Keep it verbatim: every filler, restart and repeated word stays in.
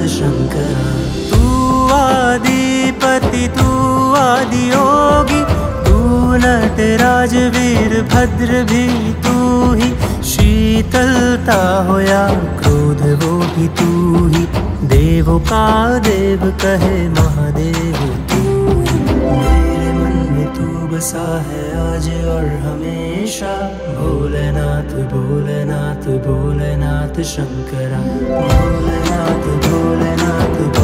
भोलेनाथ शंकरा। तू आदिपति तू आदि योगी, तू नटराज वीरभद्र भी तू ही। शीतलता हो या क्रोध वो भी तू ही, देवों का देव कहे महादेव तू ही। मेरे मन में तू बसा है आज और हमेशा, भोलेनाथ भोलेनाथ भोलेनाथ शंकरा। भोलेनाथ भोलेनाथ